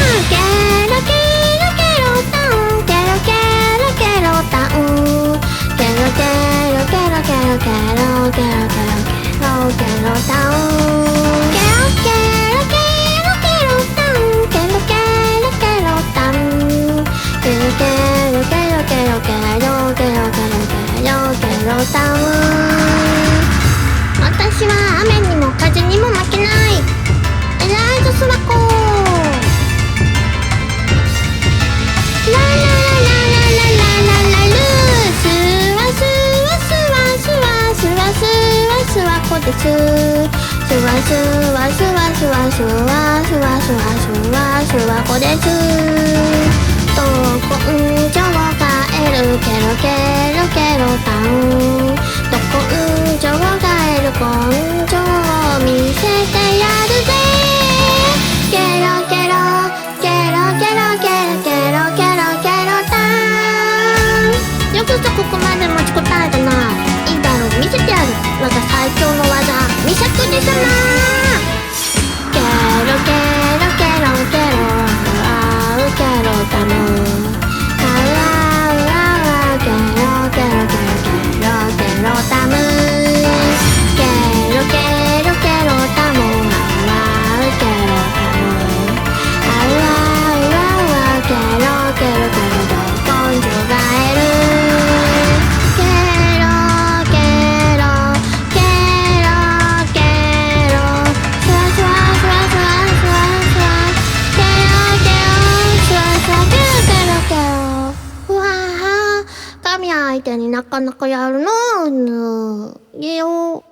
ケロケロケロタンケロケロケロタンケロケロケロケロケロケロケロケロケロタンケロケロケロケロタンケロケロケロタンケロケロケロケロケロケロケロケロケロタン私は雨にも風にも負けないエライゾスワコララララララララルスワスワスワスワスワスワスワコですスワスワスワスワスワスワスワスワスワコですと根性が得るケロケロケロタンと根性が得る根性を見せてやるぜケロケロケロケロケロケロケロケロタンよくぞここまで持ちこたえたないいだろう見せてやる我が最強の技ミサクリ様ケロケロケロケロあうケロタムあうあうケロケロケロケロケロタムケロケロケロタムあうケロタムあうあうケロケロケロと根性が得るケロケロケロケロスワスワスワスワスワスワケロケロスワスワケロケロケロうわあ神相手になかなかやるのいいよ